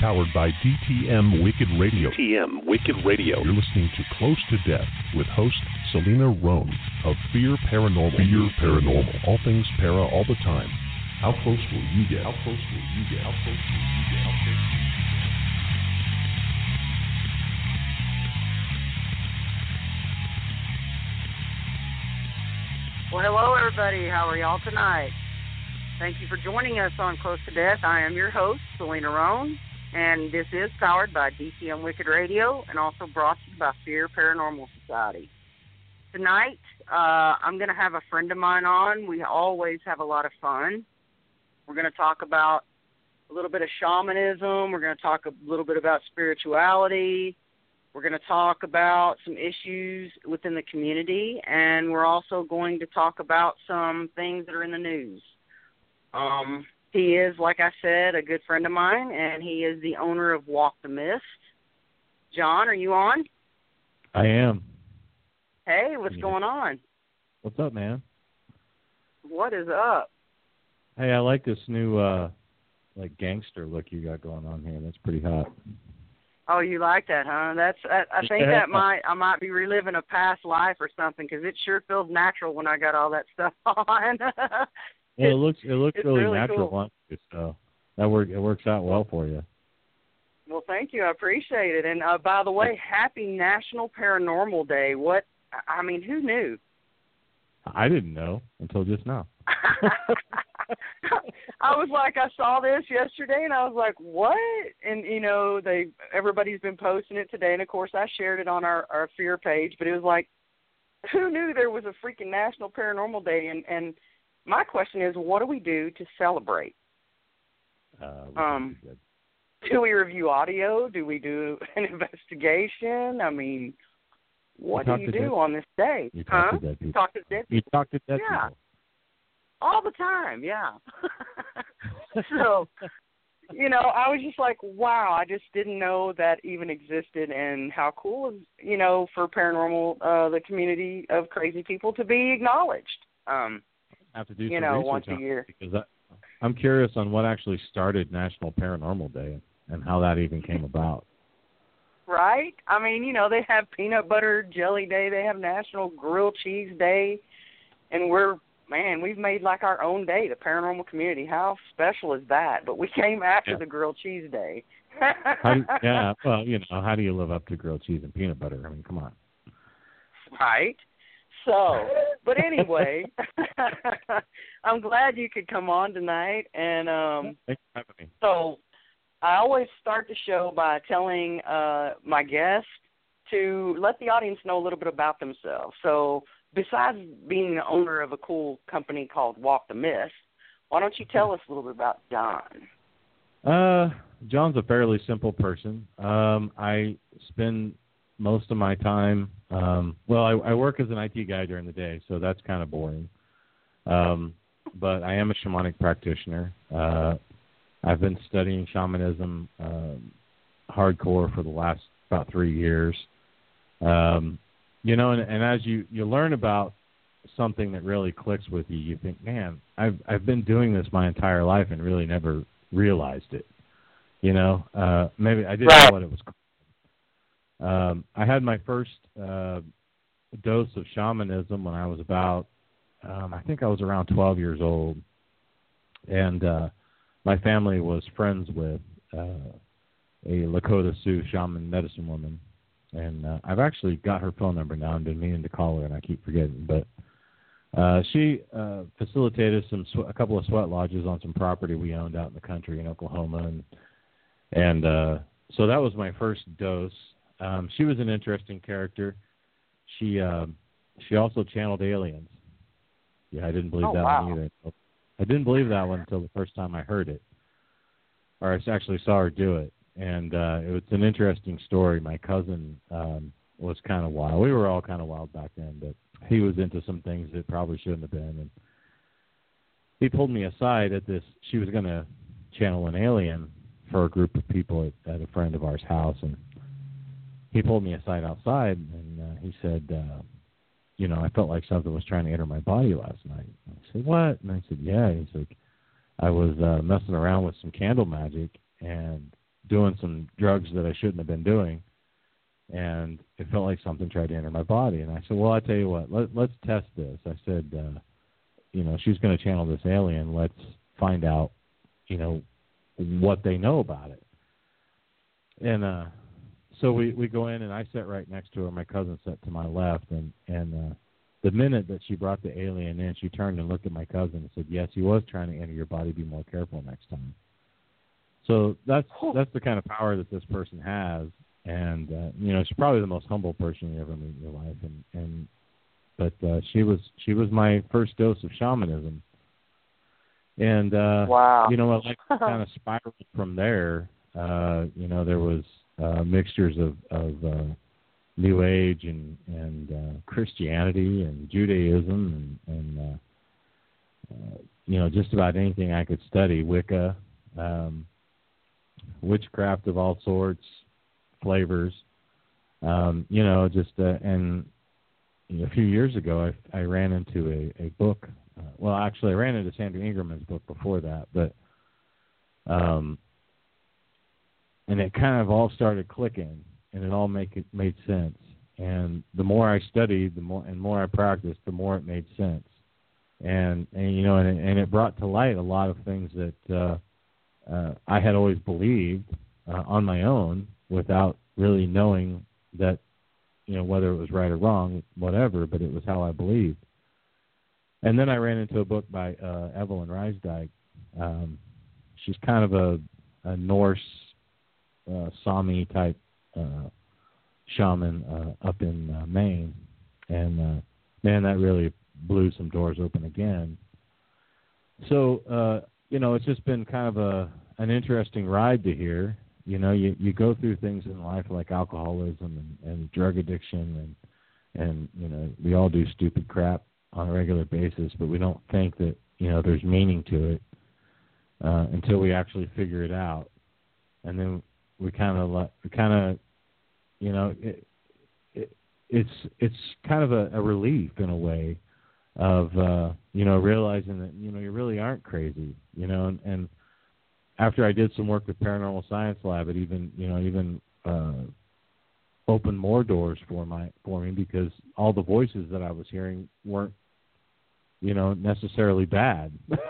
powered by DTM Wicked Radio. DTM Wicked Radio. You're listening to Close to Death with host Selena Roan of Fear Paranormal. Fear Paranormal. All things para all the time. How close will you get? How close will you get? How close will you get? How close will you get? Well, hello, everybody. How are y'all tonight? Thank you for joining us on Close to Death. I am your host, Selena Roan, and this is powered by DTM Wicked Radio and also brought to you by Fear Paranormal Society. Tonight, I'm going to have a friend of mine on. We always have a lot of fun. We're going to talk about a little bit of shamanism. We're going to talk a little bit about spirituality. We're going to talk about some issues within the community, and we're also going to talk about some things that are in the news. He is, like I said, a good friend of mine, and he is the owner of Walk the Mist. John, are you on? I am. Hey, what's going on? What's up, man? What is up? Hey, I like this new, gangster look you got going on here. That's pretty hot. Oh, you like that, huh? I think that I might be reliving a past life or something, because it sure feels natural when I got all that stuff on. Yeah, it looks really natural cool. on you, so it works out well for you. Well, thank you. I appreciate it. And by the way, happy National Paranormal Day. Who knew? I didn't know until just now. I was like, I saw this yesterday, and I was like, what? And, everybody's been posting it today, and, of course, I shared it on our Fear page, but it was like, who knew there was a freaking National Paranormal Day? And my question is, what do we do to celebrate? Do we review audio? Do we do an investigation? I mean, what do you do on this day? You talk to dead people. Talk to dead people. You talk to dead people. All the time, yeah. So, I was just like, wow, I just didn't know that even existed, and how cool is, for paranormal, the community of crazy people to be acknowledged. I have to do some research once a year. Because I'm curious on what actually started National Paranormal Day and how that even came about. Right? I mean, they have Peanut Butter Jelly Day. They have National Grilled Cheese Day. And we've made like our own day, the paranormal community. How special is that? But we came after the Grilled Cheese Day. How do you live up to grilled cheese and peanut butter? I mean, come on. Right? So, but anyway, I'm glad you could come on tonight. And thanks for having me. So I always start the show by telling my guests to let the audience know a little bit about themselves. So besides being the owner of a cool company called Walk the Mist, why don't you tell us a little bit about John? John's a fairly simple person. I spend most of my time, I work as an IT guy during the day, so that's kind of boring. But I am a shamanic practitioner. I've been studying shamanism hardcore for the last about 3 years. And as you learn about something that really clicks with you, you think, man, I've been doing this my entire life and really never realized it. Maybe I didn't know what it was called. I had my first dose of shamanism when I was about, I think I was around 12 years old. And my family was friends with a Lakota Sioux shaman medicine woman. And I've actually got her phone number now. I've been meaning to call her, and I keep forgetting. But she facilitated a couple of sweat lodges on some property we owned out in the country in Oklahoma. And so that was my first dose. She was an interesting character. She also channeled aliens. Yeah, I didn't believe that one either. I didn't believe that one until the first time I heard it, or I actually saw her do it. And it was an interesting story. My cousin was kind of wild. We were all kind of wild back then, but he was into some things that probably shouldn't have been. And he pulled me aside at this. She was going to channel an alien for a group of people at a friend of ours' house. And he pulled me aside outside, and he said, I felt like something was trying to enter my body last night. I said, what? And I said, yeah. He's like, I was messing around with some candle magic, and doing some drugs that I shouldn't have been doing, and it felt like something tried to enter my body. And I said, well, I tell you what, let's test this. I said, she's going to channel this alien. Let's find out, what they know about it. And so we go in, and I sat right next to her. My cousin sat to my left, and the minute that she brought the alien in, she turned and looked at my cousin and said, yes, he was trying to enter your body. Be more careful next time. So that's the kind of power that this person has. And, she's probably the most humble person you ever meet in your life. But she was my first dose of shamanism. And, wow. It kind of spiraled from there. There was mixtures of New Age and Christianity and Judaism and just about anything I could study, Wicca, witchcraft of all sorts, flavors, and a few years ago I ran into a book. I ran into Sandra Ingerman's book before that, but and it kind of all started clicking, and it all made sense. And the more I studied, the more I practiced, the more it made sense. And it brought to light a lot of things that I had always believed on my own without really knowing that, whether it was right or wrong, whatever, but it was how I believed. And then I ran into a book by Evelyn Rysdyk. She's kind of a Norse Sami type shaman up in Maine. And, man, that really blew some doors open again. So, it's just been kind of an interesting ride to hear. You go through things in life like alcoholism and drug addiction and we all do stupid crap on a regular basis, but we don't think that, there's meaning to it until we actually figure it out. And then it's kind of a relief in a way of, realizing that, you really aren't crazy, and after I did some work with Paranormal Science Lab, it even opened more doors for me because all the voices that I was hearing weren't, necessarily bad.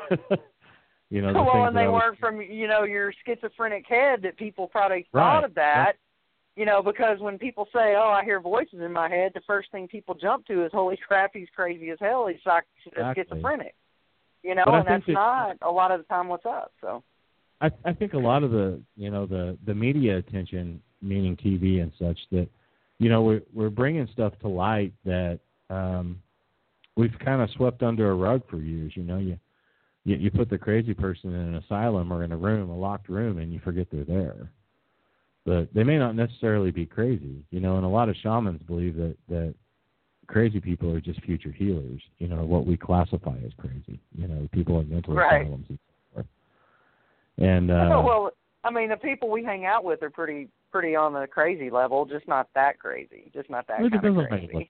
And they weren't from, your schizophrenic head that people probably thought of that, because when people say, oh, I hear voices in my head, the first thing people jump to is, holy crap, he's crazy as hell. He's like schizophrenic, and that's not a lot of the time what's up, so. I think a lot of the media attention, meaning TV and such, that we're bringing stuff to light that we've kind of swept under a rug for years. You put the crazy person in an asylum or in a locked room, and you forget they're there. But they may not necessarily be crazy, and a lot of shamans believe that crazy people are just future healers. What we classify as crazy. People in mental asylums. And well, I mean, the people we hang out with are pretty on the crazy level, just not that crazy, just not that kind of crazy.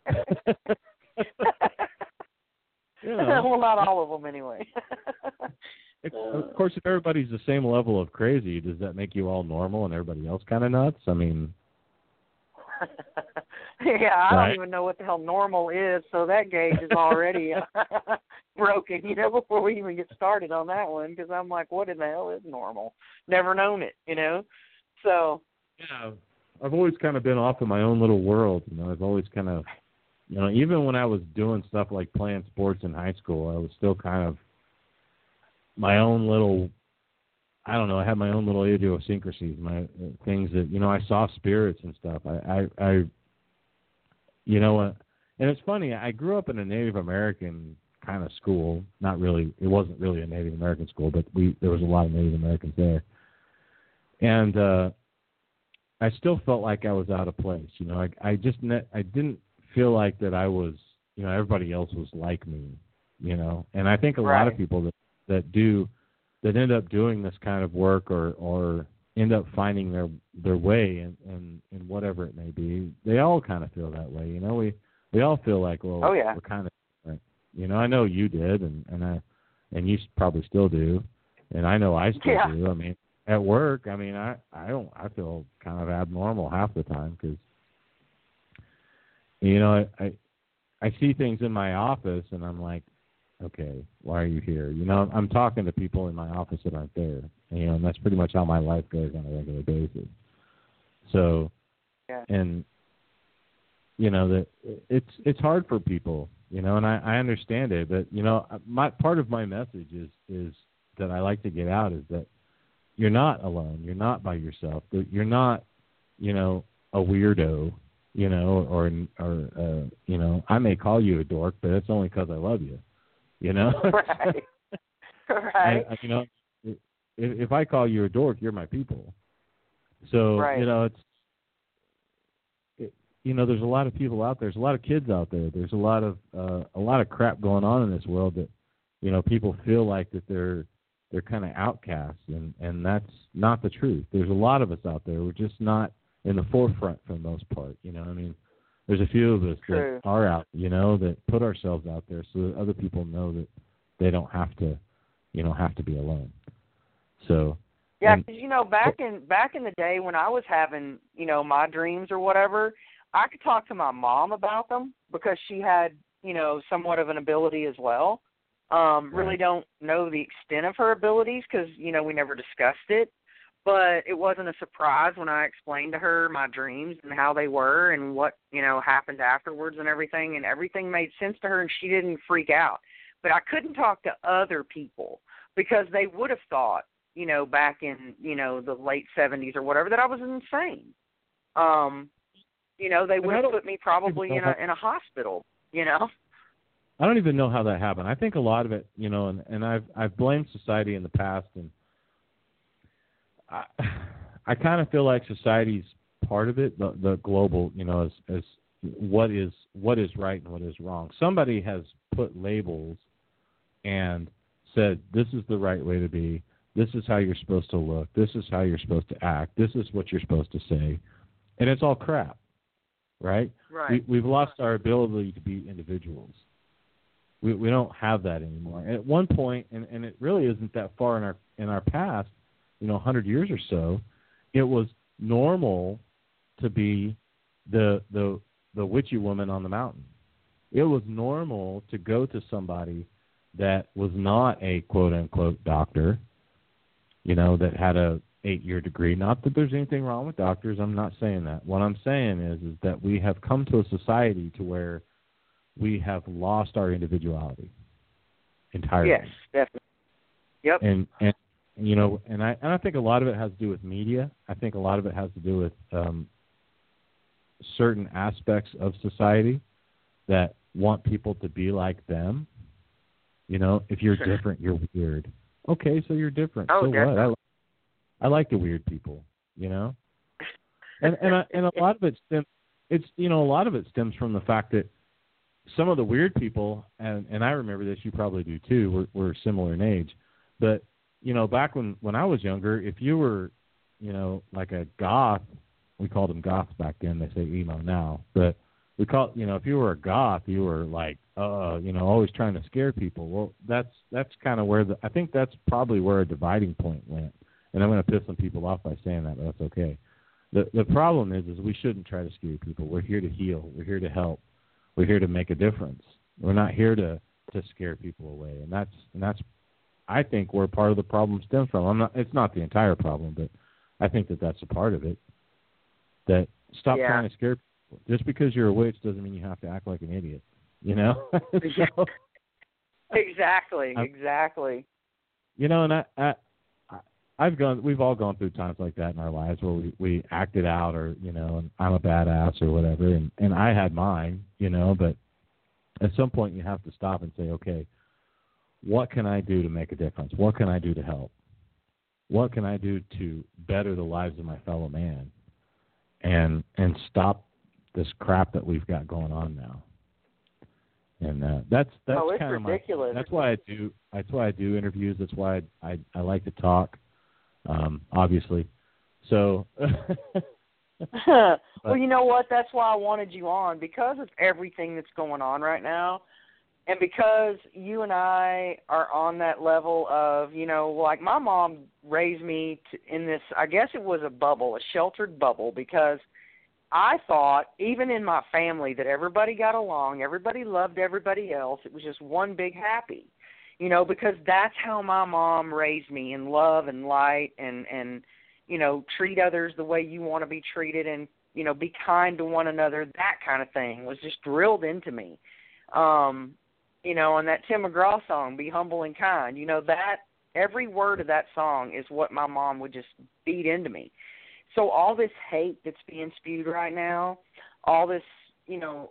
Well, not all of them anyway. Of course, if everybody's the same level of crazy, does that make you all normal and everybody else kind of nuts? I mean, yeah, I don't even know what the hell normal is, so that gauge is already broken, before we even get started on that one, because I'm like, what in the hell is normal? Never known it, So. Yeah, I've always kind of been off in my own little world. I've always kind of, even when I was doing stuff like playing sports in high school, I was still kind of my own little, I don't know, I had my own little idiosyncrasies, my things that, I saw spirits and stuff. I and it's funny, I grew up in a Native American kind of school. Not really, it wasn't really a Native American school, but there was a lot of Native Americans there. And I still felt like I was out of place. I didn't feel like that I was, everybody else was like me, And I think a lot of people that end up doing this kind of work or end up finding their way in whatever it may be, they all kind of feel that way. We all feel like, well, we're kind of different. I know you did, and you probably still do, and I know I still do. I mean, at work, I mean, I feel kind of abnormal half the time because, you know, I see things in my office and I'm like, okay, why are you here? You know, I'm talking to people in my office that aren't there, you know, and that's pretty much how my life goes on a regular basis. So, yeah. And you know that it's hard for people, you know, and I understand it, but you know, part of my message is that I like to get out is that you're not alone, you're not by yourself, you're not, you know, a weirdo, you know, or you know, I may call you a dork, but it's only because I love you, you know. Right. Right. You know, if I call you a dork, you're my people. So right. you know, you know, there's a lot of people out there. There's a lot of kids out there. There's a lot of crap going on in this world that, you know, people feel like that they're kind of outcasts, and that's not the truth. There's a lot of us out there. We're just not in the forefront for the most part. You know, I mean, there's a few of us True. that are out, you know, that put ourselves out there so that other people know that they don't have to, you know, have to be alone. So. Yeah, because, you know, back in the day when I was having, you know, my dreams or whatever, I could talk to my mom about them because she had, you know, somewhat of an ability as well. Really don't know the extent of her abilities because, you know, we never discussed it. But it wasn't a surprise when I explained to her my dreams and how they were and what, you know, happened afterwards and everything made sense to her and she didn't freak out. But I couldn't talk to other people because they would have thought, you know, back in, you know, the late 70s or whatever, that I was insane. You know, they would have put me probably in a hospital, you know. I don't even know how that happened. I think a lot of it, you know, and I've blamed society in the past, and I kind of feel like society's part of it, the global, you know, as what is right and what is wrong. Somebody has put labels and said, this is the right way to be. This is how you're supposed to look. This is how you're supposed to act. This is what you're supposed to say. And it's all crap, right? Right. We've lost our ability to be individuals. We don't have that anymore. And at one point, and it really isn't that far in our past, you know, 100 years or so, it was normal to be the witchy woman on the mountain. It was normal to go to somebody that was not a quote-unquote doctor, you know, that had a 8-year degree. Not that there's anything wrong with doctors. I'm not saying that. What I'm saying is that we have come to a society to where we have lost our individuality entirely. Yes, definitely. Yep. And you know, and I think a lot of it has to do with media. I think a lot of it has to do with certain aspects of society that want people to be like them. You know, if you're different, you're weird. Okay, so you're different. Oh, so definitely. what? I like the weird people, you know. And a lot of it stems. It's, you know, a lot of it stems from the fact that some of the weird people, and I remember this, you probably do too. We're similar in age, but you know, back when I was younger, if you were, you know, like a goth, we called them goths back then. They say emo now, but we call, you know, if you were a goth, you were like, you know, always trying to scare people. Well, that's kind of where I think that's probably where a dividing point went. And I'm going to piss some people off by saying that, but that's okay. The problem is we shouldn't try to scare people. We're here to heal. We're here to help. We're here to make a difference. We're not here to scare people away. And that's I think where part of the problem stems from. It's not the entire problem, but I think that's a part of it. That stop trying to scare people. Just because you're a witch doesn't mean you have to act like an idiot. You know? So, exactly. You know, and we've all gone through times like that in our lives where we acted out, or, you know, and I'm a badass or whatever, and I had mine, you know, but at some point you have to stop and say, okay, what can I do to make a difference? What can I do to help? What can I do to better the lives of my fellow man and stop this crap that we've got going on now? And that's kind of ridiculous. That's why I do interviews. That's why I like to talk. Obviously. So. Well, you know what? That's why I wanted you on, because of everything that's going on right now. And because you and I are on that level of, you know, like my mom raised me in this, I guess it was a bubble, a sheltered bubble, because I thought, even in my family, that everybody got along, everybody loved everybody else. It was just one big happy, you know, because that's how my mom raised me, in love and light and you know, treat others the way you want to be treated and, you know, be kind to one another. That kind of thing was just drilled into me. You know, and that Tim McGraw song, Be Humble and Kind, you know, that every word of that song is what my mom would just feed into me. So all this hate that's being spewed right now, all this, you know,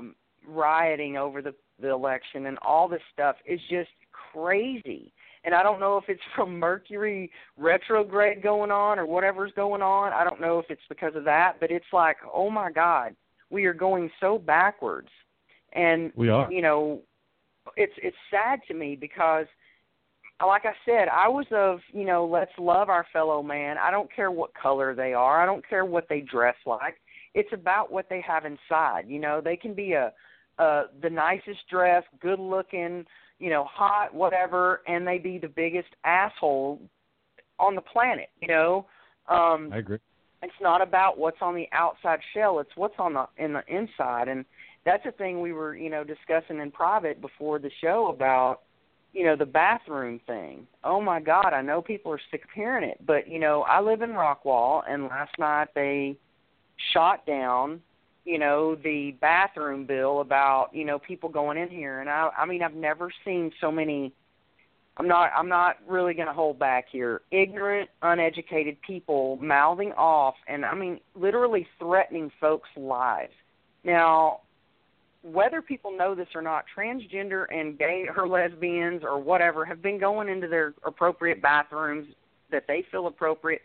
rioting over the election and all this stuff is just crazy. And I don't know if it's from Mercury retrograde going on or whatever's going on. I don't know if it's because of that, but it's like, oh, my God, we are going so backwards. And, we are. You know, it's sad to me because, like I said, I was of, you know, let's love our fellow man. I don't care what color they are. I don't care what they dress like. It's about what they have inside. You know, they can be the nicest dressed, good looking, you know, hot, whatever, and they be the biggest asshole on the planet, you know. I agree. It's not about what's on the outside shell. It's what's on in the inside. And that's a thing we were, you know, discussing in private before the show about, you know, the bathroom thing. Oh, my God, I know people are sick of hearing it. But, you know, I live in Rockwall, and last night they shot down, you know, the bathroom bill about, you know, people going in here. And, I mean, I've never seen so many, I'm not really going to hold back here, ignorant, uneducated people mouthing off and, I mean, literally threatening folks' lives. Now, whether people know this or not, transgender and gay or lesbians or whatever have been going into their appropriate bathrooms that they feel appropriate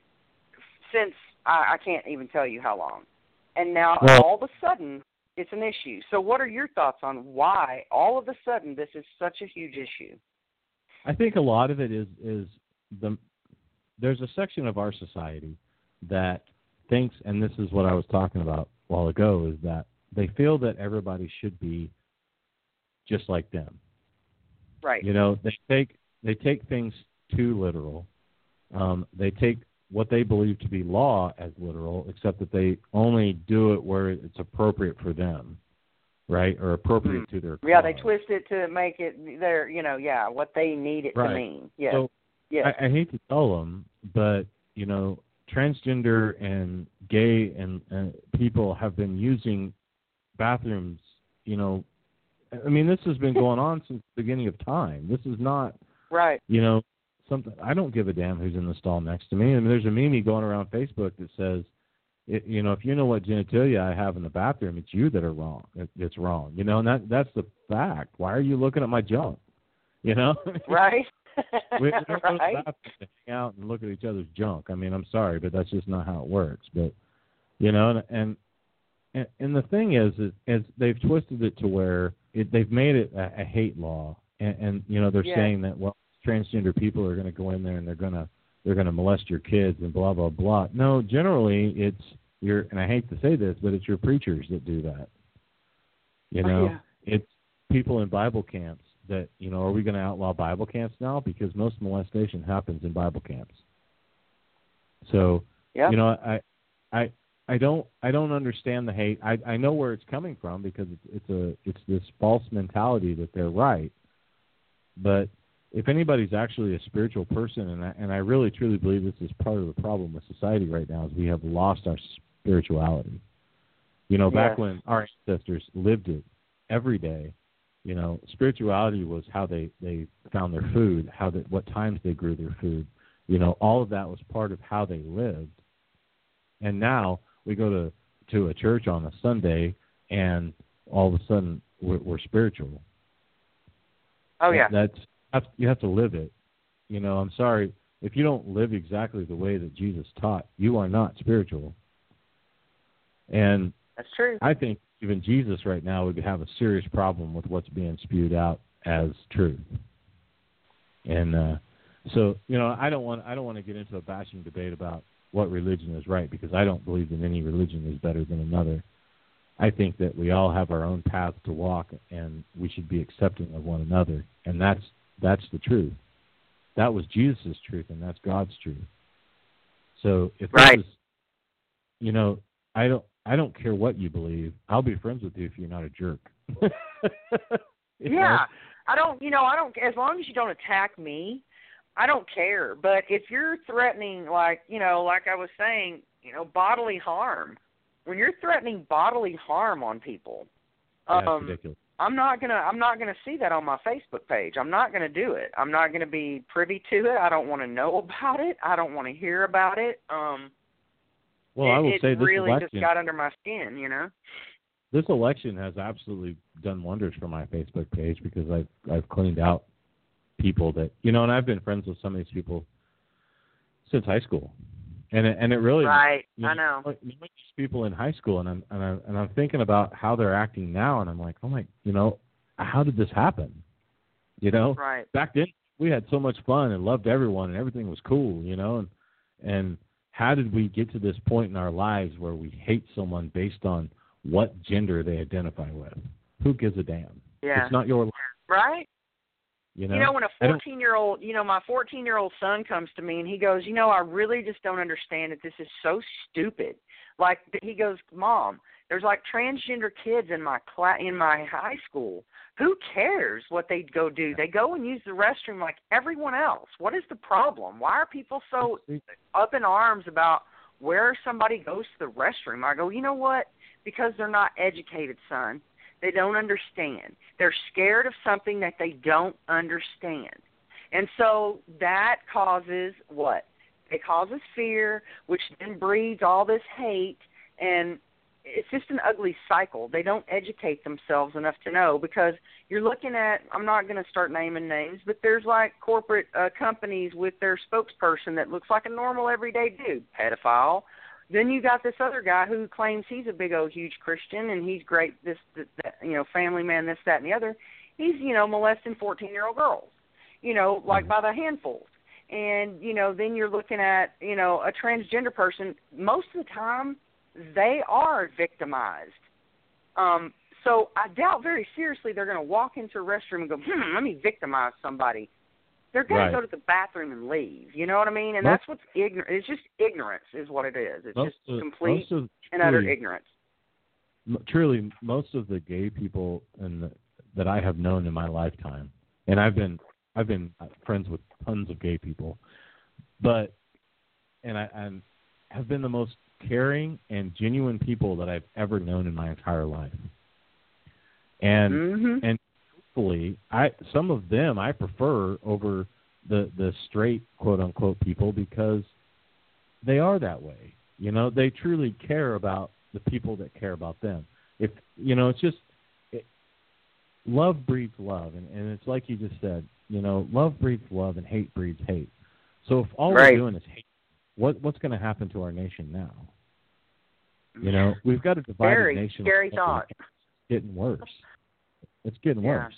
since I can't even tell you how long. And now all of a sudden it's an issue. So what are your thoughts on why all of a sudden this is such a huge issue? I think a lot of it is there's a section of our society that thinks, and this is what I was talking about a while ago, is that they feel that everybody should be just like them. Right. You know, they take things too literal. They take what they believe to be law as literal, except that they only do it where it's appropriate for them, right, or appropriate to their cause. Yeah, they twist it to make it their, you know, what they need it to mean. Yes. So yes. I hate to tell them, but, you know, transgender and gay and people have been using bathrooms, you know, I mean, this has been going on since the beginning of time. This is not, right, you know, something. I don't give a damn who's in the stall next to me. I mean, there's a meme going around Facebook that says, you know, if you know what genitalia I have in the bathroom, it's you that are wrong. It's wrong, you know, and that's the fact. Why are you looking at my junk? You know, right? we don't go to the right. bathroom to hang out and look at each other's junk. I mean, I'm sorry, but that's just not how it works. But, you know, and the thing is they've twisted it to where they've made it a hate law, and you know, they're saying that, well, transgender people are going to go in there and they're going to molest your kids and blah blah blah. No, generally it's and I hate to say this, but it's your preachers that do that. You know, it's people in Bible camps that, you know, are we going to outlaw Bible camps now? Because most molestation happens in Bible camps. So, you know, I don't understand the hate. I know where it's coming from because it's this false mentality that they're right. But if anybody's actually a spiritual person, and I really truly believe this is part of the problem with society right now, is we have lost our spirituality. You know, back when our ancestors lived it every day, you know, spirituality was how they found their food, what times they grew their food. You know, all of that was part of how they lived. And now we go to a church on a Sunday, and all of a sudden we're spiritual. Oh, yeah. You have to live it. You know, I'm sorry. If you don't live exactly the way that Jesus taught, you are not spiritual. And that's true. I think even Jesus right now would have a serious problem with what's being spewed out as truth. And so, you know, I don't want to get into a bashing debate about what religion is right, because I don't believe that any religion is better than another. I think that we all have our own path to walk, and we should be accepting of one another, and that's the truth. That was Jesus' truth, and that's God's truth. So if right. this is, you know, I don't care what you believe. I'll be friends with you if you're not a jerk. Yeah. I don't, as long as you don't attack me, I don't care. But if you're threatening, like I was saying, bodily harm, when you're threatening bodily harm on people, that's ridiculous. I'm not gonna see that on my Facebook page. I'm not gonna do it. I'm not gonna be privy to it. I don't want to know about it. I don't want to hear about it. Well, I will say this really election just got under my skin, This election has absolutely done wonders for my Facebook page because I've cleaned out people that and I've been friends with some of these people since high school, and it really right. I know. You meet these people in high school, and I'm thinking about how they're acting now, and I'm like, oh my, how did this happen? Right. Back then we had so much fun and loved everyone, and everything was cool, and how did we get to this point in our lives where we hate someone based on what gender they identify with? Who gives a damn? Yeah. It's not your life. Right. When a 14-year-old, my 14-year-old son comes to me and he goes, I really just don't understand it. This is so stupid. Like, he goes, Mom, there's like transgender kids in my high school. Who cares what they go do? They go and use the restroom like everyone else. What is the problem? Why are people so up in arms about where somebody goes to the restroom? I go, you know what? Because they're not educated, son. They don't understand. They're scared of something that they don't understand. And so that causes what? It causes fear, which then breeds all this hate, and it's just an ugly cycle. They don't educate themselves enough to know, because you're looking at, I'm not going to start naming names, but there's like corporate companies with their spokesperson that looks like a normal everyday dude, pedophile. Then you got this other guy who claims he's a big old huge Christian and he's great, family man, this, that, and the other. He's, molesting 14-year-old girls, like by the handfuls. And, then you're looking at, a transgender person. Most of the time, they are victimized. So I doubt very seriously they're going to walk into a restroom and go, let me victimize somebody. They're going to go to the bathroom and leave. You know what I mean? And that's what's ignorant. It's just ignorance is what it is. It's just complete and utter ignorance. Truly, most of the gay people that I have known in my lifetime, and I've been friends with tons of gay people, I have been the most caring and genuine people that I've ever known in my entire life. And hopefully, some of them I prefer over the straight quote unquote people, because they are that way. They truly care about the people that care about them. If it's just love breeds love, and it's like you just said. Love breeds love, and hate breeds hate. So if all we're doing is hate, what's going to happen to our nation now? We've got a divided nation. Very scary thought. It's getting worse. It's getting worse.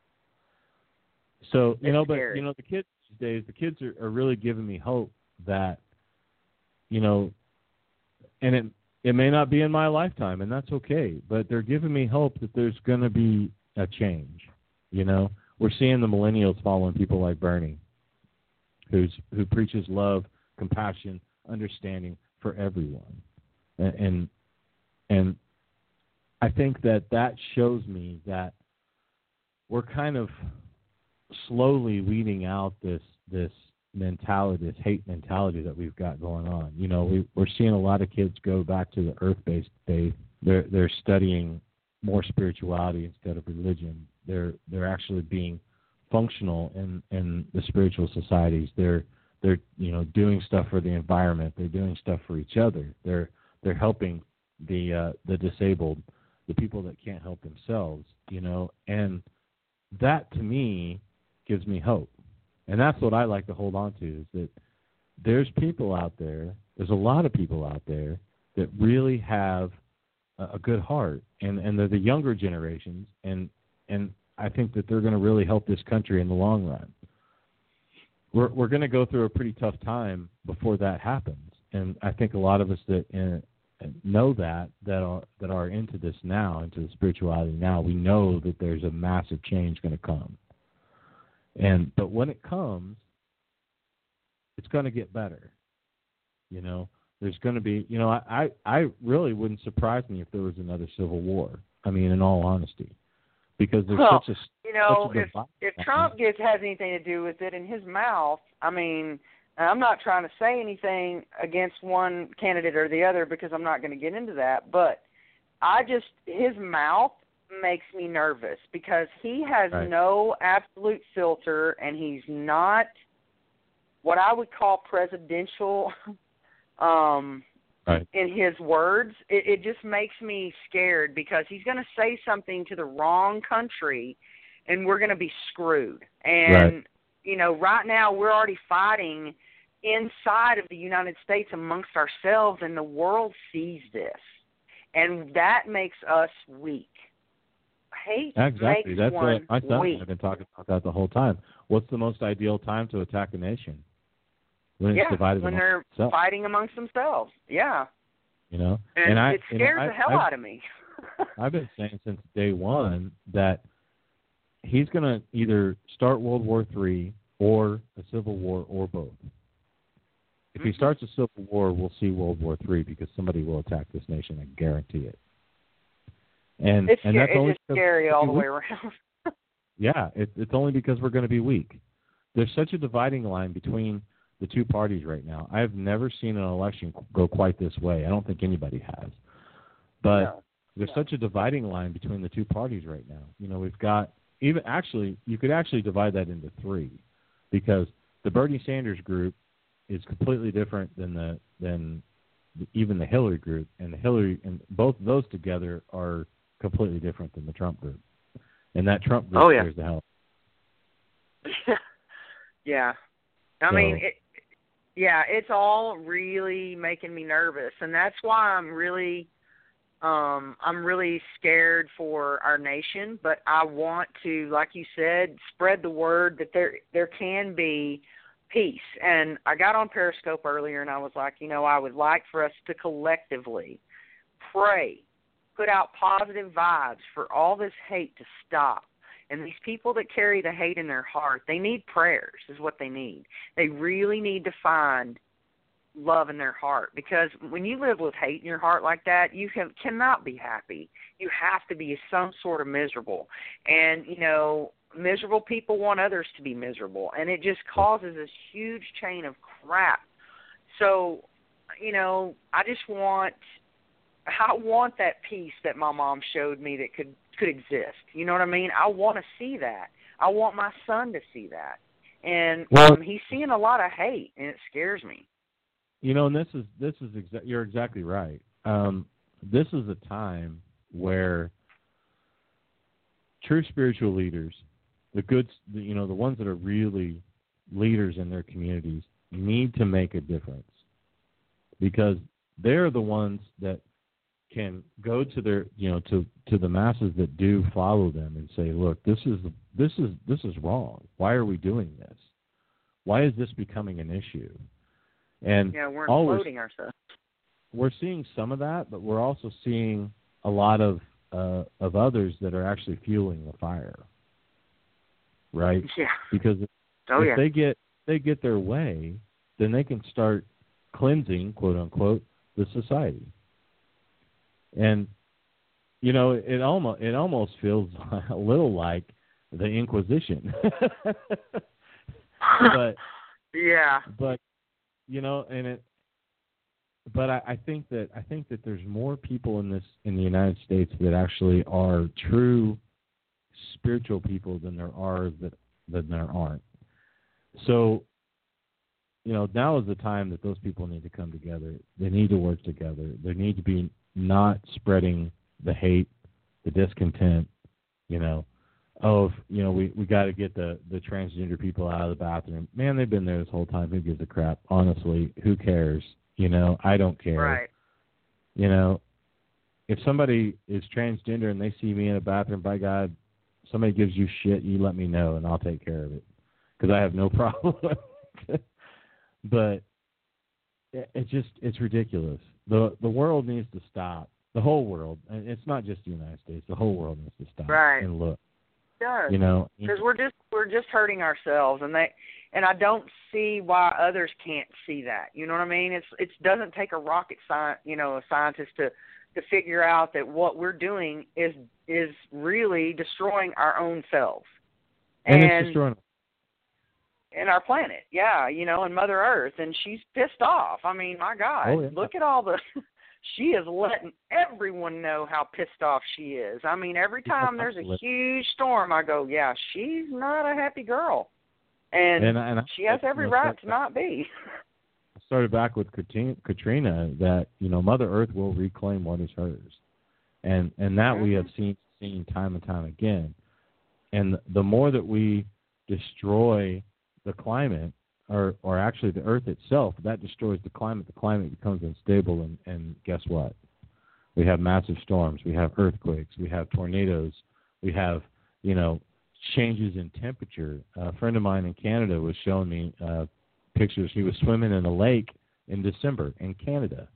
So, scary. The kids these days, the kids are really giving me hope that, and it may not be in my lifetime, and that's okay, but they're giving me hope that there's going to be a change. We're seeing the millennials following people like Bernie, who preaches love, compassion, understanding for everyone. And I think that shows me that we're kind of slowly weeding out this mentality, this hate mentality that we've got going on. We're seeing a lot of kids go back to the earth-based faith. They're studying more spirituality instead of religion. They're actually being functional in the spiritual societies. They're doing stuff for the environment. They're doing stuff for each other. They're helping the disabled, the people that can't help themselves, and that to me gives me hope. And that's what I like to hold on to, is that there's people out there, there's a lot of people out there that really have a good heart, and they're the younger generations, and I think that they're going to really help this country in the long run. We're going to go through a pretty tough time before that happens, and I think a lot of us that know that are into this now, into the spirituality now. We know that there's a massive change going to come, but when it comes, it's going to get better. You know, there's going to be. You know, I really wouldn't surprise me if there was another civil war. I mean, in all honesty, because there's such a if Trump has anything to do with it in his mouth, I mean. I'm not trying to say anything against one candidate or the other because I'm not going to get into that, but his mouth makes me nervous because he has no absolute filter and he's not what I would call presidential in his words. It just makes me scared because he's going to say something to the wrong country and we're going to be screwed. And, you know, right now we're already fighting inside of the United States amongst ourselves, and the world sees this, and that makes us weak. Hate exactly. makes That's one my son weak. I've been talking about that the whole time. What's the most ideal time to attack a nation? When it's divided when amongst they're itself. fighting amongst themselves. Yeah. You know, and it scares the hell out of me. I've been saying since day one that he's going to either start World War III or a civil war or both. If he starts a civil war, we'll see World War III because somebody will attack this nation. I guarantee it. And it's that's only scary all the way around. Yeah, it's only because we're going to be weak. There's such a dividing line between the two parties right now. I've never seen an election go quite this way. I don't think anybody has. But there's such a dividing line between the two parties right now. You know, we've got you could actually divide that into three, because the Bernie Sanders group is completely different than even the Hillary group, and both of those together are completely different than the Trump group, and that Trump group scares the hell. Yeah, I mean, it's all really making me nervous, and that's why I'm really scared for our nation. But I want to, like you said, spread the word that there can be peace. And I got on Periscope earlier and I was like, you know, I would like for us to collectively pray, put out positive vibes for all this hate to stop. And these people that carry the hate in their heart, they need prayers is what they need. They really need to find love in their heart, because when you live with hate in your heart like that, you cannot be happy. You have to be some sort of miserable. And, you know, miserable people want others to be miserable, and it just causes this huge chain of crap. So, you know, I want that peace that my mom showed me that could exist. You know what I mean? I want to see that. I want my son to see that. And he's seeing a lot of hate, and it scares me. You know, and you're exactly right. This is a time where true spiritual leaders, the ones that are really leaders in their communities, need to make a difference, because they're the ones that can go to their, to the masses that do follow them and say, look, this is wrong. Why are we doing this? Why is this becoming an issue? And we're imploding ourselves. We're seeing some of that, but we're also seeing a lot of others that are actually fueling the fire. Right? Yeah. Because if they get their way, then they can start cleansing, quote unquote, the society. And you know, it almost feels a little like the Inquisition. But you know, but I think that there's more people in the United States that actually are true spiritual people than there aren't. So, you know, now is the time that those people need to come together. They need to work together. They need to be not spreading the hate, the discontent, we got to get the transgender people out of the bathroom. Man, they've been there this whole time. Who gives a crap? Honestly, who cares? I don't care. Right. If somebody is transgender and they see me in a bathroom, by God, somebody gives you shit, you let me know and I'll take care of it, because I have no problem. But it's ridiculous. The world needs to stop. The whole world, and it's not just the United States. The whole world needs to stop and look. It does. You know, because we're just hurting ourselves, and I don't see why others can't see that. You know what I mean? It doesn't take a rocket science, a scientist to figure out that what we're doing is really destroying our own selves. And it's destroying and our planet, and Mother Earth, and she's pissed off. I mean, my God, look at all the. She is letting everyone know how pissed off she is. I mean, every time there's a huge storm, I go, yeah, she's not a happy girl, and she has every right to not be. I started back with Katrina that Mother Earth will reclaim what is hers, and that we have seen time and time again, and the more that we destroy the climate, or actually the Earth itself, that destroys the climate. The climate becomes unstable, and guess what? We have massive storms. We have earthquakes. We have tornadoes. We have, changes in temperature. A friend of mine in Canada was showing me pictures. He was swimming in a lake in December in Canada.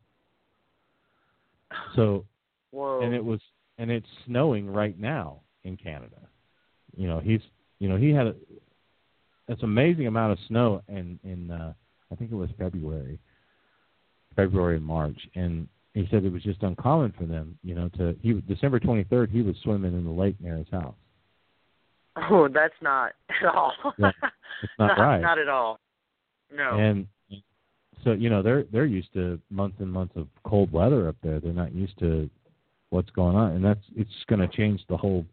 So, whoa. And it's snowing right now in Canada. He had it's amazing amount of snow in I think it was February and March, and he said it was just uncommon for them, December 23rd he was swimming in the lake near his house. Oh, that's not at all. Yeah, it's not right. Not at all. No. And so they're used to months and months of cold weather up there. They're not used to what's going on, and it's going to change the whole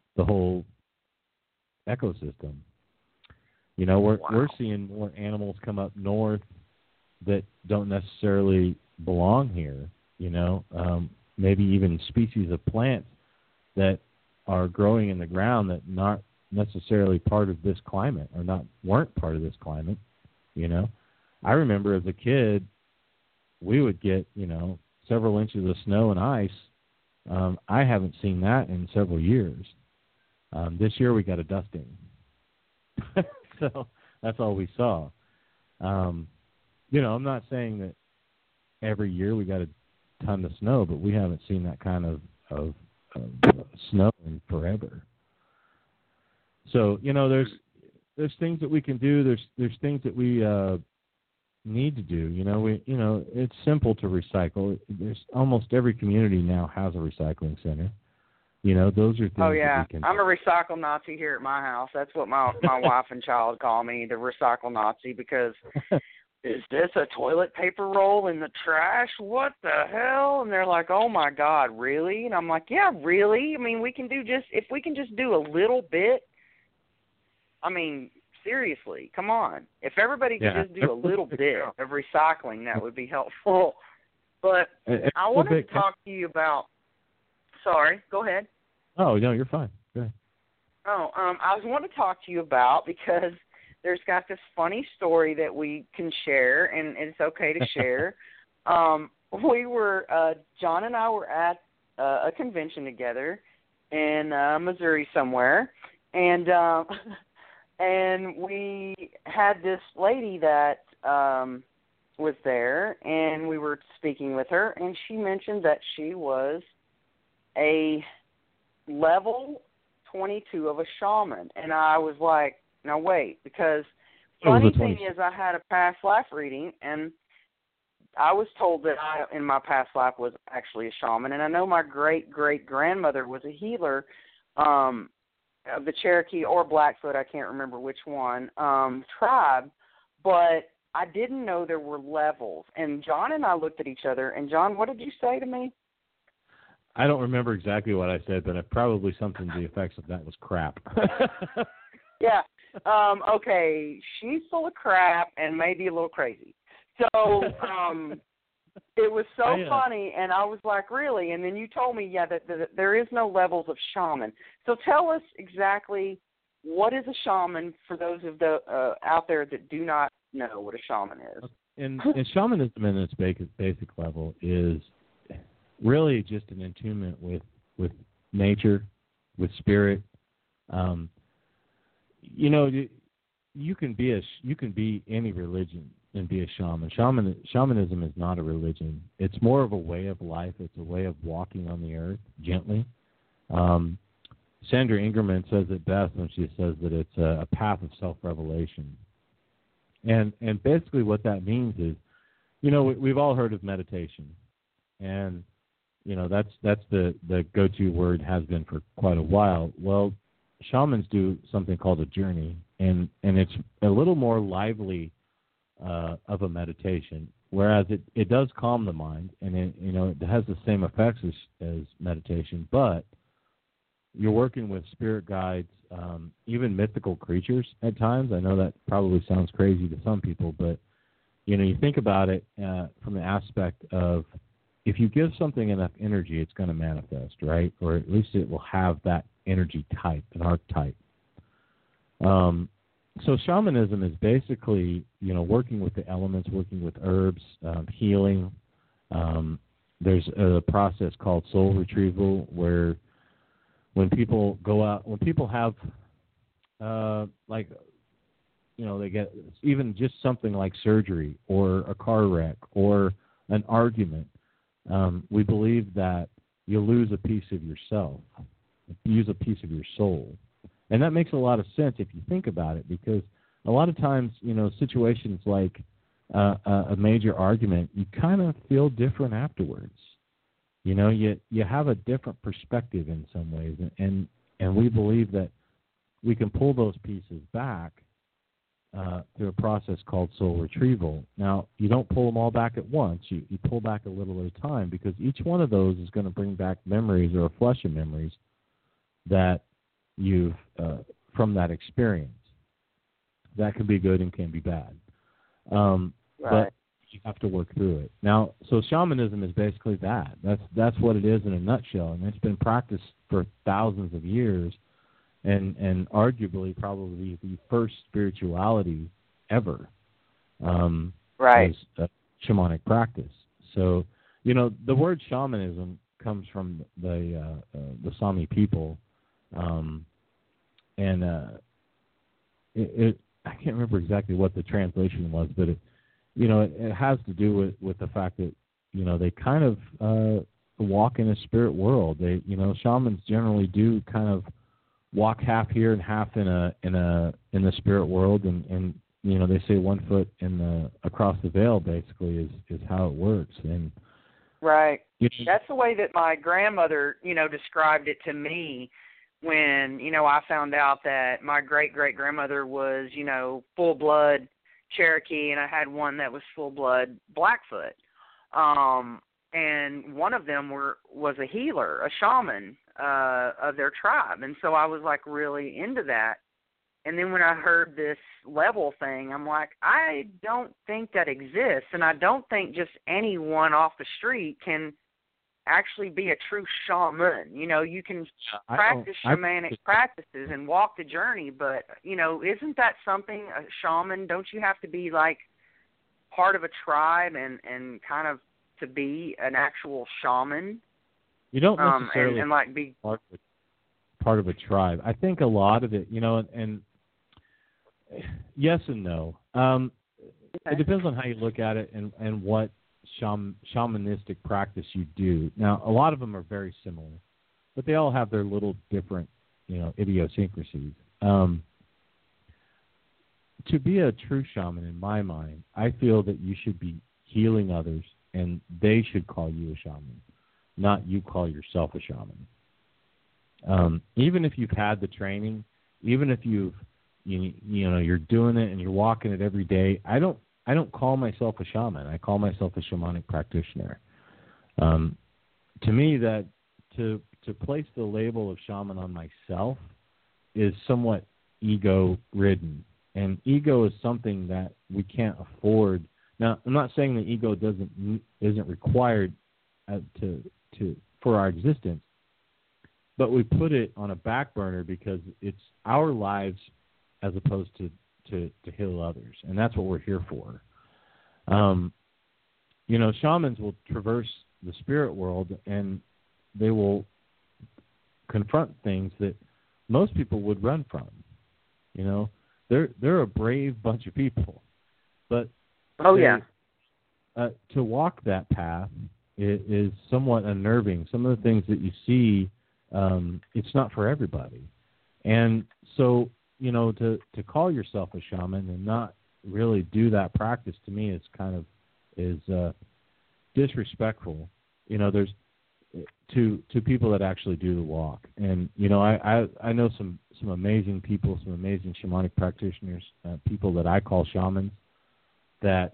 ecosystem. We're seeing more animals come up north that don't necessarily belong here. Maybe even species of plants that are growing in the ground that not necessarily part of this climate or weren't part of this climate. I remember as a kid, we would get several inches of snow and ice. I haven't seen that in several years. This year we got a dusting. So that's all we saw. I'm not saying that every year we got a ton of snow, but we haven't seen that kind of snow in forever. So there's things that we can do. There's things that we need to do. It's simple to recycle. There's almost every community now has a recycling center. Those are things. Oh yeah, that we can I'm a recycle Nazi here at my house. That's what my wife and child call me, the recycle Nazi, because is this a toilet paper roll in the trash? What the hell? And they're like, oh my God, really? And I'm like, yeah, really? I mean, if we can just do a little bit. I mean, seriously, come on. If everybody could just do a little bit of recycling, that would be helpful. But I wanted to talk to you about. Sorry, go ahead. Oh, no, you're fine. Go ahead. Oh, I was wanting to talk to you about because there's got this funny story that we can share, and it's okay to share. John and I were at a convention together in Missouri somewhere, and we had this lady that was there, and we were speaking with her, and she mentioned that she was a level 22 of a shaman. And I was like, now wait, because funny thing is I had a past life reading, and I was told that I, in my past life, was actually a shaman. And I know my great-great-grandmother was a healer of the Cherokee or Blackfoot, I can't remember which one, tribe. But I didn't know there were levels. And John and I looked at each other. And, John, what did you say to me? I don't remember exactly what I said, but probably something to the effects of that was crap. Yeah. Okay. She's full of crap and maybe a little crazy. So it was so funny, and I was like, really? And then you told me, that there is no levels of shaman. So tell us exactly what is a shaman for those of the out there that do not know what a shaman is. And shamanism in its basic level is really just an attunement with nature, with spirit. You can be any religion and be a shaman. Shamanism is not a religion. It's more of a way of life. It's a way of walking on the earth gently. Sandra Ingerman says it best when she says that it's a path of self-revelation. And basically what that means is, we've all heard of meditation. And, that's the go-to word, has been for quite a while. Well, shamans do something called a journey, and it's a little more lively of a meditation, whereas it does calm the mind, and it has the same effects as meditation, but you're working with spirit guides, even mythical creatures at times. I know that probably sounds crazy to some people, but you think about it from the aspect of, if you give something enough energy, it's going to manifest, right? Or at least it will have that energy type, an archetype. So shamanism is basically, working with the elements, working with herbs, healing. There's a process called soul retrieval, where when people go out, when people have, they get even just something like surgery or a car wreck or an argument, we believe that you lose a piece of yourself, use a piece of your soul. And that makes a lot of sense if you think about it, because a lot of times, situations like a major argument, you kind of feel different afterwards. You have a different perspective in some ways, and we believe that we can pull those pieces back through a process called soul retrieval. Now, you don't pull them all back at once. You pull back a little at a time, because each one of those is going to bring back memories, or a flush of memories, that you've from that experience. That can be good and can be bad. Right. But you have to work through it. Now, so shamanism is basically that. That's what it is in a nutshell, and it's been practiced for thousands of years, and arguably probably the first spirituality ever. Right. Is shamanic practice. So, the word shamanism comes from the Sami people, and I can't remember exactly what the translation was, but it has to do with the fact that they kind of walk in a spirit world. They shamans generally do kind of walk half here and half in the spirit world, and they say 1 foot across the veil basically is how it works. And right, that's the way that my grandmother described it to me. When, I found out that my great-great-grandmother was, full-blood Cherokee, and I had one that was full-blood Blackfoot. And one of them was a healer, a shaman of their tribe. And so I was, really into that. And then when I heard this level thing, I'm like, I don't think that exists, and I don't think just anyone off the street can actually be a true shaman. You can practice shamanic practices and walk the journey, but, isn't that something, a shaman, don't you have to be part of a tribe and kind of to be an actual shaman? You don't necessarily and be part of a tribe. I think a lot of it, and yes and no. Okay. It depends on how you look at it and what shamanistic practice you do. Now, a lot of them are very similar, but they all have their little different, idiosyncrasies. To be a true shaman, in my mind, I feel that you should be healing others, and they should call you a shaman, not you call yourself a shaman. Even if you've had the training, even if you're doing it and you're walking it every day, I don't call myself a shaman. I call myself a shamanic practitioner. To me, that to place the label of shaman on myself is somewhat ego-ridden, and ego is something that we can't afford. Now, I'm not saying that ego isn't required for our existence, but we put it on a back burner because it's our lives as opposed to heal others, and that's what we're here for. Shamans will traverse the spirit world, and they will confront things that most people would run from. They're a brave bunch of people, but Oh, yeah. To walk that path is somewhat unnerving. Some of the things that you see, it's not for everybody. And so, to call yourself a shaman and not really do that practice, to me, is kind of disrespectful. There's to people that actually do the walk. And I know some amazing people, some amazing shamanic practitioners, people that I call shamans, that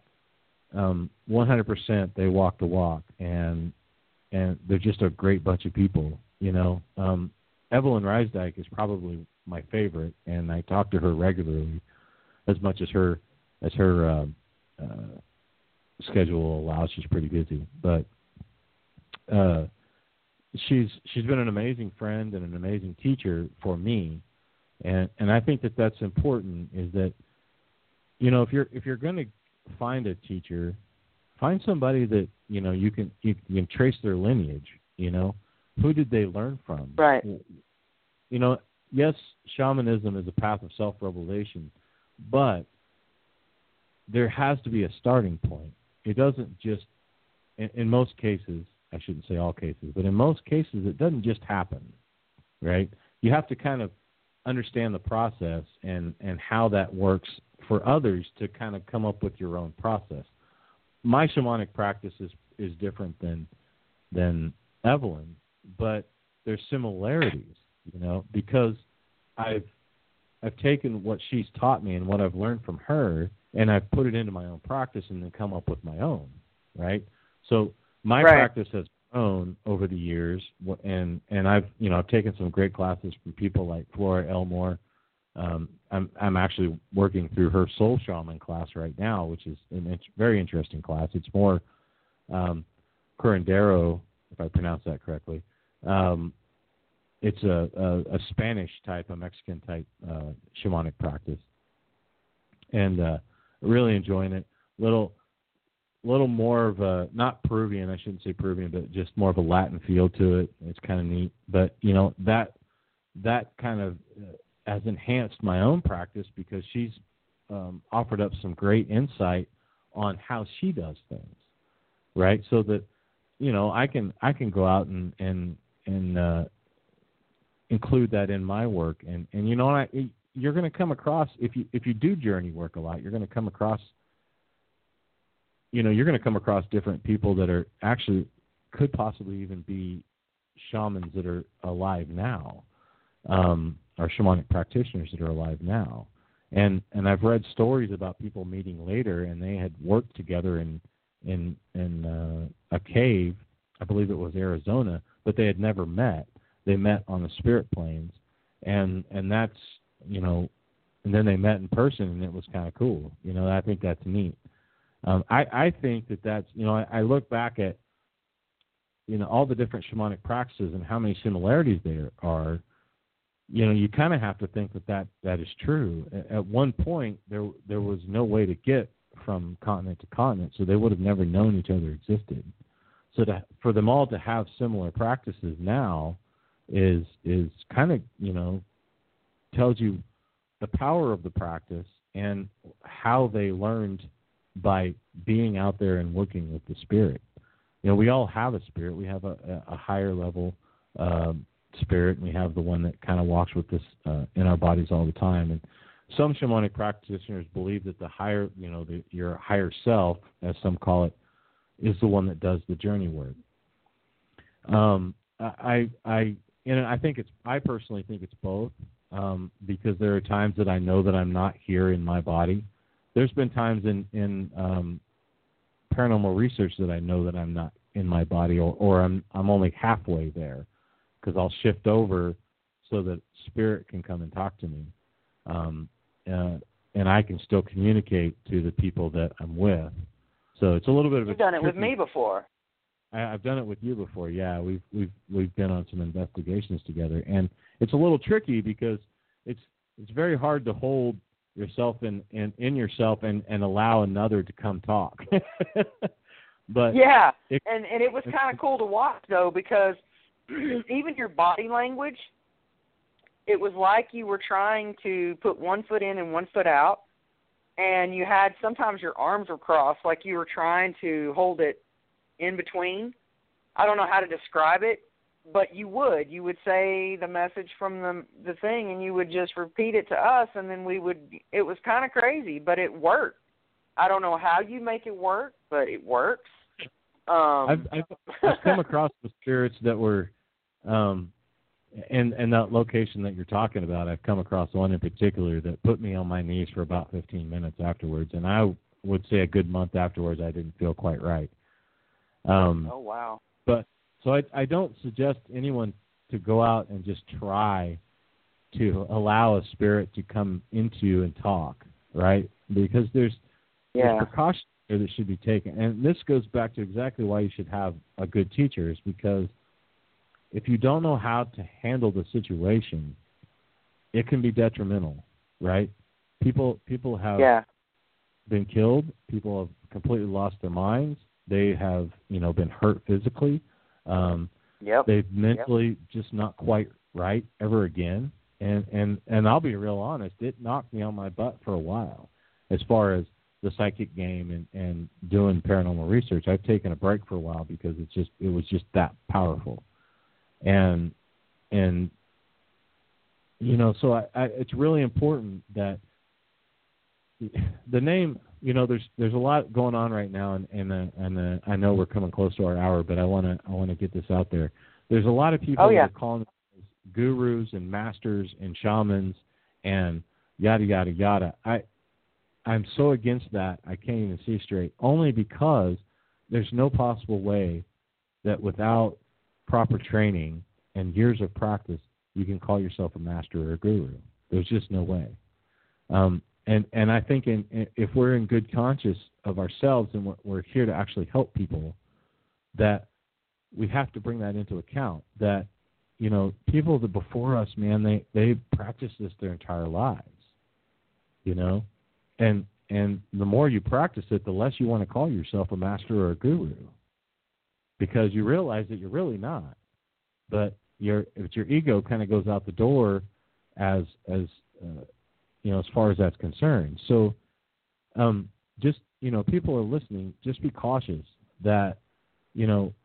100% they walk the walk, and they're just a great bunch of people. Evelyn Reisdyke is probably my favorite, and I talk to her regularly, as much as her schedule allows. She's pretty busy, but she's been an amazing friend and an amazing teacher for me, and I think that that's important. Is that if you're going to find a teacher, find somebody that you can trace their lineage. Who did they learn from? Right. Yes, shamanism is a path of self-revelation, but there has to be a starting point. It doesn't just, in most cases, I shouldn't say all cases, but in most cases, it doesn't just happen, right? You have to kind of understand the process and how that works for others to kind of come up with your own process. My shamanic practice is different than Evelyn, but there's similarities, because I've taken what she's taught me and what I've learned from her, and I've put it into my own practice and then come up with my own, right? So my practice has grown over the years, and I've taken some great classes from people like Flora Elmore. I'm actually working through her Soul Shaman class right now, which is a very interesting class. It's more curandero, if I pronounce that correctly. It's a Spanish type, a Mexican type shamanic practice, and really enjoying it. Little more of a, not Peruvian, I shouldn't say Peruvian, but just more of a Latin feel to it. It's kind of neat, but that kind of has enhanced my own practice, because she's offered up some great insight on how she does things, right? So that I can go out and include that in my work, and you're going to come across, if you do journey work a lot, you're going to come across different people that are actually could possibly even be shamans that are alive now, or shamanic practitioners that are alive now. And I've read stories about people meeting later, and they had worked together in a cave, I believe it was Arizona, but they had never met. They met on the spirit planes, and that's, and then they met in person, and it was kind of cool. I think that's neat. I think that's, I look back at, all the different shamanic practices and how many similarities there are. You kind of have to think that is true. At one point, there was no way to get from continent to continent, so they would have never known each other existed. So for them all to have similar practices now is kind of, tells you the power of the practice and how they learned by being out there and working with the spirit. We all have a spirit. We have a higher level spirit, and we have the one that kind of walks with us in our bodies all the time. And some shamanic practitioners believe that the higher, your higher self, as some call it, is the one that does the journey work. I personally think it's both, because there are times that I know that I'm not here in my body. There's been times in paranormal research that I know that I'm not in my body, or I'm only halfway there, because I'll shift over so that spirit can come and talk to me, and I can still communicate to the people that I'm with. So it's a little bit of You've done it with me before. I've done it with you before. Yeah, we've been on some investigations together, and it's a little tricky because it's very hard to hold yourself in yourself and allow another to come talk. But yeah, and it was kind of cool to watch though, because even your body language, it was like you were trying to put one foot in and one foot out, and you had sometimes your arms were crossed, like you were trying to hold it in between. I don't know how to describe it, but you would say the message from the thing, and you would just repeat it to us, and then it was kind of crazy, but it worked. I don't know how you make it work, but it works. I've come across the spirits that were in that location that you're talking about. I've come across one in particular that put me on my knees for about 15 minutes afterwards, and I would say a good month afterwards I didn't feel quite right. Oh, wow. But so I don't suggest anyone to go out and just try to allow a spirit to come into you and talk, right? Because there's precautions there that should be taken. And this goes back to exactly why you should have a good teacher, is because if you don't know how to handle the situation, it can be detrimental, right? People have been killed. People have completely lost their minds. They have, been hurt physically. They've mentally just not quite right ever again. And I'll be real honest, it knocked me on my butt for a while as far as the psychic game and doing paranormal research. I've taken a break for a while because it was just that powerful. And so it's really important that the name, there's a lot going on right now, and I know we're coming close to our hour, but I want to get this out there. There's a lot of people that are calling themselves gurus and masters and shamans and yada yada yada. I'm so against that. I can't even see straight. Only because there's no possible way that without proper training and years of practice, you can call yourself a master or a guru. There's just no way. And I think if we're in good conscience of ourselves and we're here to actually help people, that we have to bring that into account. That people that before us, man, they practiced this their entire lives. And the more you practice it, the less you want to call yourself a master or a guru, because you realize that you're really not. But your ego kind of goes out the door as far as that's concerned. So just people are listening. Just be cautious that I'm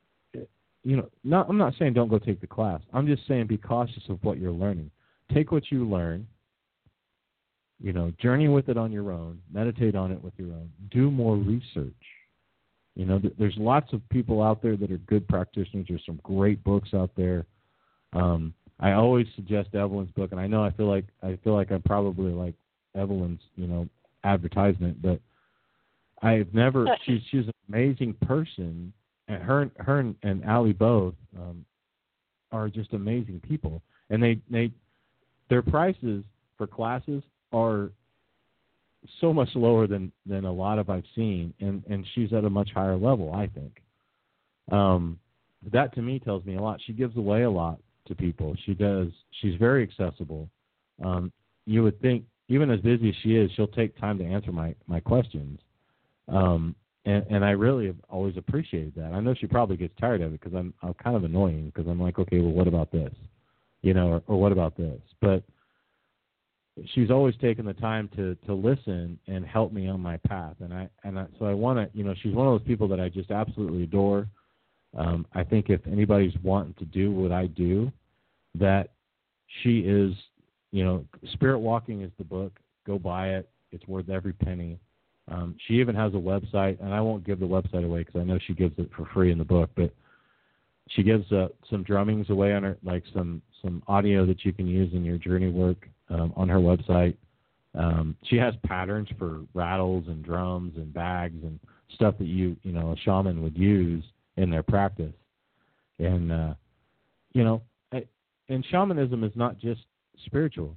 not saying don't go take the class. I'm just saying be cautious of what you're learning. Take what you learn. Journey with it on your own. Meditate on it with your own. Do more research. There's lots of people out there that are good practitioners. There's some great books out there. I always suggest Evelyn's book, and I know I feel like I'm probably like Evelyn's, advertisement, but I've never. She's an amazing person, and her and Allie both are just amazing people, and their prices for classes are so much lower than a lot of I've seen, and she's at a much higher level, I think. That to me tells me a lot. She gives away a lot to people. She does. She's very accessible. You would think, even as busy as she is, she'll take time to answer my questions. And I really have always appreciated that. I know she probably gets tired of it because I'm kind of annoying, because I'm like, okay, well, what about this? Or what about this? But she's always taken the time to listen and help me on my path, so I want to, she's one of those people that I just absolutely adore. I think if anybody's wanting to do what I do, that she is, Spirit Walking is the book. Go buy it. It's worth every penny. She even has a website, and I won't give the website away because I know she gives it for free in the book, but she gives some drummings away on her, like some audio that you can use in your journey work. On her website. She has patterns for rattles and drums and bags and stuff that a shaman would use in their practice. And and shamanism is not just spiritual.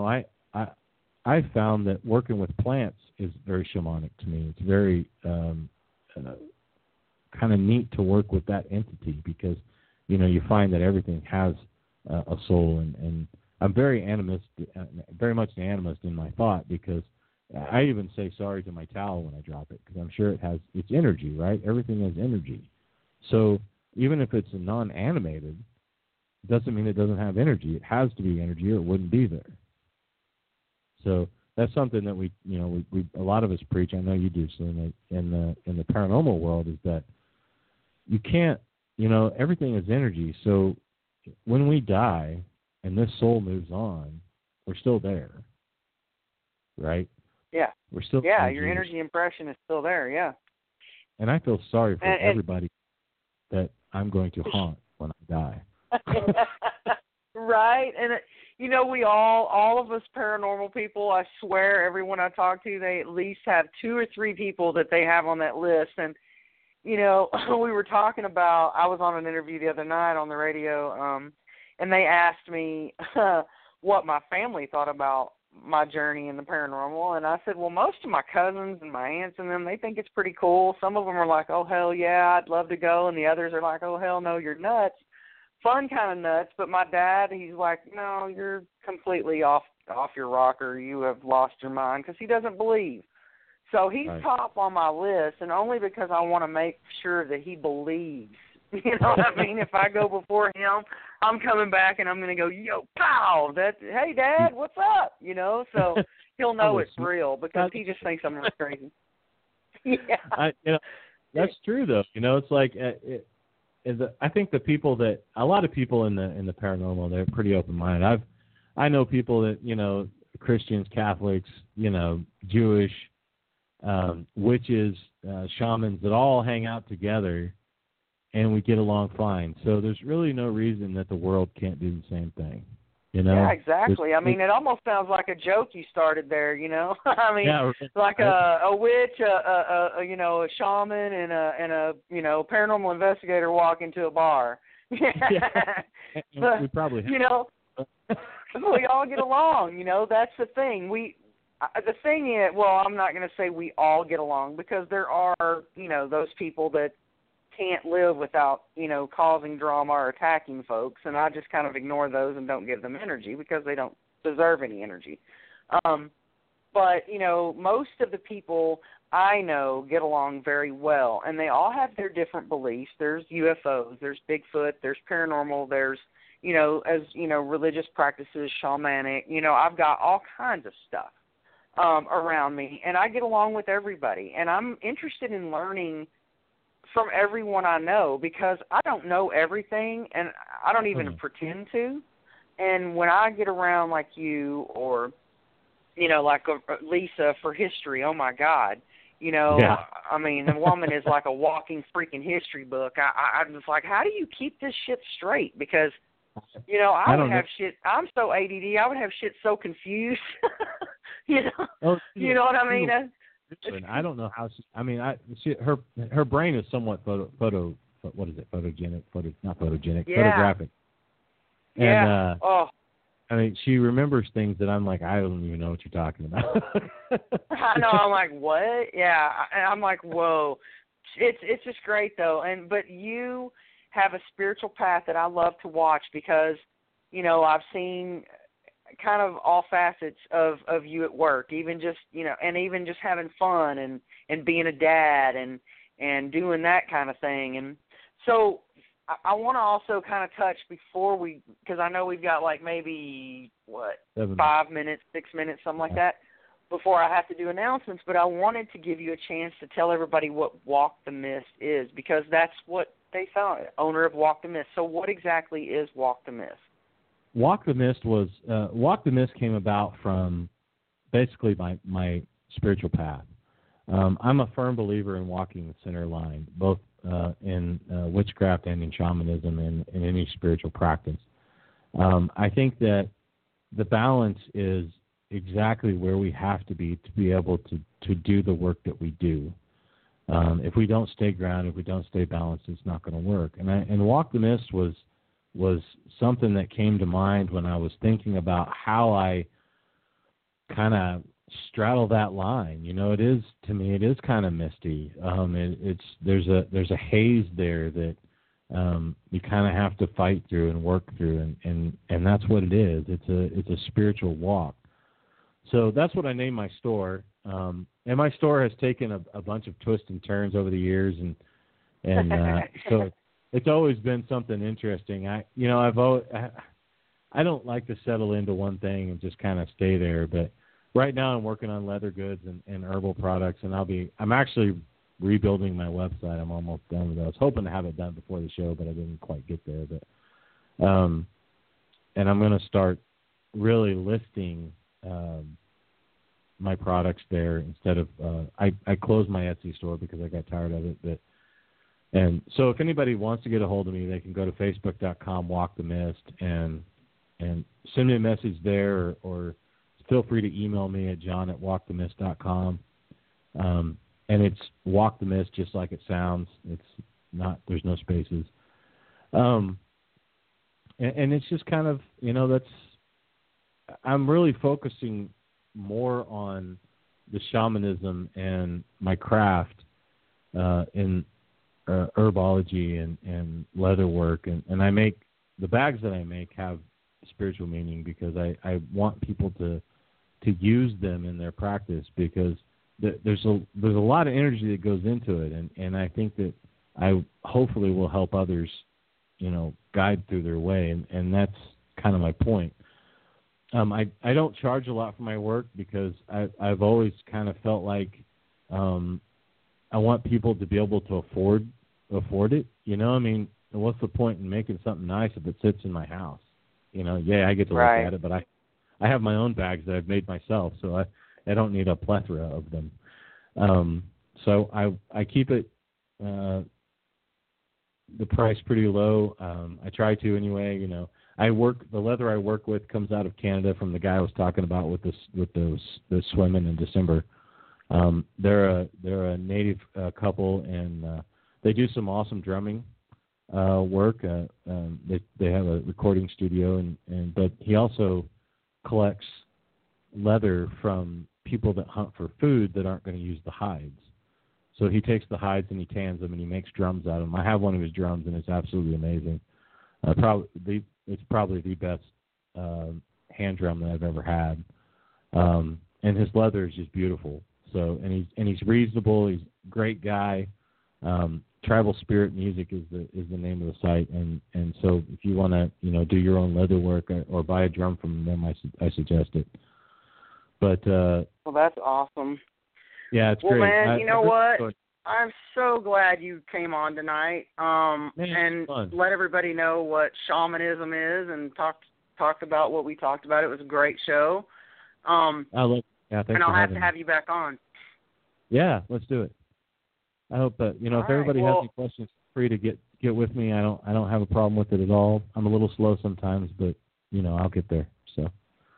I found that working with plants is very shamanic to me. It's very kind of neat to work with that entity, because you find that everything has a soul, and I'm very very much an animist in my thought, because I even say sorry to my towel when I drop it, because I'm sure it's energy, right? Everything has energy. So even if it's a non-animated, doesn't mean it doesn't have energy. It has to be energy, or it wouldn't be there. So that's something that we a lot of us preach. I know you do, so in the paranormal world, is that you can't, everything is energy. So when we die and this soul moves on, we're still there, right? Yeah. We're still your energy impression is still there, yeah. And I feel sorry for everybody that I'm going to haunt when I die. Right. And, we all of us paranormal people, I swear, everyone I talk to, they at least have 2 or 3 people that they have on that list. And, we were talking about, I was on an interview the other night on the radio, and they asked me what my family thought about my journey in the paranormal. And I said, well, most of my cousins and my aunts and them, they think it's pretty cool. Some of them are like, oh, hell yeah, I'd love to go. And the others are like, oh, hell no, you're nuts. Fun kind of nuts. But my dad, he's like, no, you're completely off your rocker. You have lost your mind, because he doesn't believe. So he's top on my list, and only because I want to make sure that he believes. You know what I mean? If I go before him, I'm coming back and I'm going to go, yo, pow, hey, Dad, what's up? So he'll know it's real, because he just thinks I'm crazy. Yeah. That's true, though. It's like I think a lot of people in the paranormal, they're pretty open-minded. I know people that, Christians, Catholics, Jewish, witches, shamans, that all hang out together, and we get along fine. So there's really no reason that the world can't do the same thing. Yeah, exactly. It almost sounds like a joke you started there. Like a witch, a shaman, and a paranormal investigator walk into a bar. Yeah. We probably have. We all get along. That's the thing. The thing is, well, I'm not going to say we all get along, because there are, those people that can't live without, causing drama or attacking folks, and I just kind of ignore those and don't give them energy, because they don't deserve any energy. But, most of the people I know get along very well, and they all have their different beliefs. There's UFOs, there's Bigfoot, there's paranormal, there's, religious practices, shamanic. I've got all kinds of stuff around me, and I get along with everybody, and I'm interested in learning from everyone I know, because I don't know everything, and I don't even pretend to. And when I get around like you, or like Lisa for history, oh my God, the woman is like a walking freaking history book. I'm just like, how do you keep this shit straight? Because I would have shit. I'm so ADD. I would have shit so confused. You know what I mean? I don't know how her brain is somewhat photogenic, not photogenic, photographic. Yeah. And she remembers things that I'm like, I don't even know what you're talking about. I know. I'm like, what? Yeah. I'm like, whoa. It's just great though. But you have a spiritual path that I love to watch, because, I've seen kind of all facets of you at work, even just, and even just having fun and being a dad and doing that kind of thing. And so I want to also kind of touch before because I know we've got like maybe, 5 minutes, 6 minutes, something like that, before I have to do announcements. But I wanted to give you a chance to tell everybody what Walk the Mist is, because that's what they found, owner of Walk the Mist. So what exactly is Walk the Mist? Walk the Mist came about from basically my spiritual path. I'm a firm believer in walking the center line, both in witchcraft and in shamanism and in any spiritual practice. I think that the balance is exactly where we have to be able to do the work that we do. If we don't stay grounded, if we don't stay balanced, it's not going to work. And Walk the Mist was something that came to mind when I was thinking about how I kind of straddle that line. It is, to me, it is kind of misty. There's a haze there that you kind of have to fight through and work through, and that's what it is. It's a spiritual walk. So that's what I named my store. And my store has taken a bunch of twists and turns over the years, and so it's always been something interesting. I don't like to settle into one thing and just kind of stay there, but right now I'm working on leather goods and herbal products, and I'm actually rebuilding my website. I'm almost done with it. I was hoping to have it done before the show, but I didn't quite get there. But and I'm going to start really listing my products there instead of I closed my Etsy store because I got tired of it. And so if anybody wants to get a hold of me, they can go to facebook.com, Walk the Mist, and send me a message there, or feel free to email me at john@walkthemist.com. And it's Walk the Mist just like it sounds. It's not, there's no spaces. And it's just kind of, I'm really focusing more on the shamanism and my craft in herbology and leather work. And I make, the bags that I make have spiritual meaning because I want people to use them in their practice, because there's a lot of energy that goes into it, and I think that I hopefully will help others, guide through their way, and that's kind of my point. I don't charge a lot for my work because I've always kind of felt like I want people to be able to afford it. I mean, what's the point in making something nice if it sits in my house? I get to look at it, but I have my own bags that I've made myself, so I don't need a plethora of them. So I keep it the price pretty low. I try to anyway. The leather I work with comes out of Canada from the guy I was talking about with the swimming in December. They're a native couple, and they do some awesome drumming work. They have a recording studio, but he also collects leather from people that hunt for food that aren't going to use the hides. So he takes the hides and he tans them and he makes drums out of them. I have one of his drums and it's absolutely amazing. It's probably the best hand drum that I've ever had. And his leather is just beautiful. So and he's reasonable. He's a great guy. Tribal Spirit Music is the name of the site, and so if you want to do your own leather work or buy a drum from them, I suggest it. But well, that's awesome. Yeah, it's great. Well, man, you know what? I'm so glad you came on tonight, and let everybody know what shamanism is, and talked about what we talked about. It was a great show. Thanks and I'll have to have you back on. Yeah, let's do it. I hope that if everybody has any questions, free to get with me. I don't have a problem with it at all. I'm a little slow sometimes, but I'll get there. So.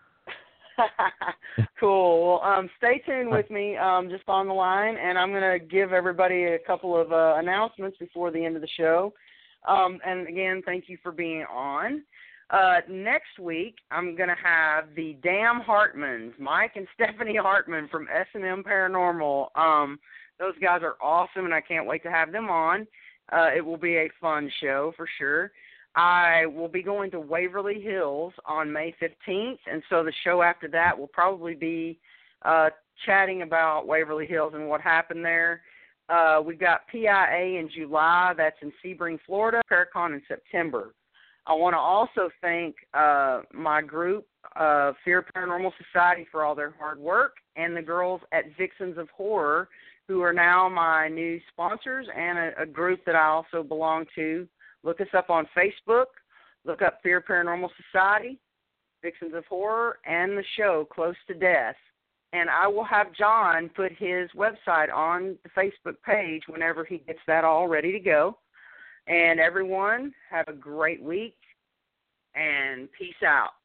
Cool. Well, stay tuned with me, just on the line, and I'm going to give everybody a couple of announcements before the end of the show. And again, thank you for being on. Next week, I'm going to have the Damn Hartmans, Mike and Stephanie Hartman from S&M Paranormal. Those guys are awesome, and I can't wait to have them on. It will be a fun show for sure. I will be going to Waverly Hills on May 15th, and so the show after that will probably be chatting about Waverly Hills and what happened there. We've got PIA in July. That's in Sebring, Florida. Paracon in September. I want to also thank my group, Fear Paranormal Society, for all their hard work, and the girls at Vixens of Horror, who are now my new sponsors and a group that I also belong to. Look us up on Facebook. Look up Fear Paranormal Society, Vixens of Horror, and the show Close to Death. And I will have John put his website on the Facebook page whenever he gets that all ready to go. And everyone, have a great week, and peace out.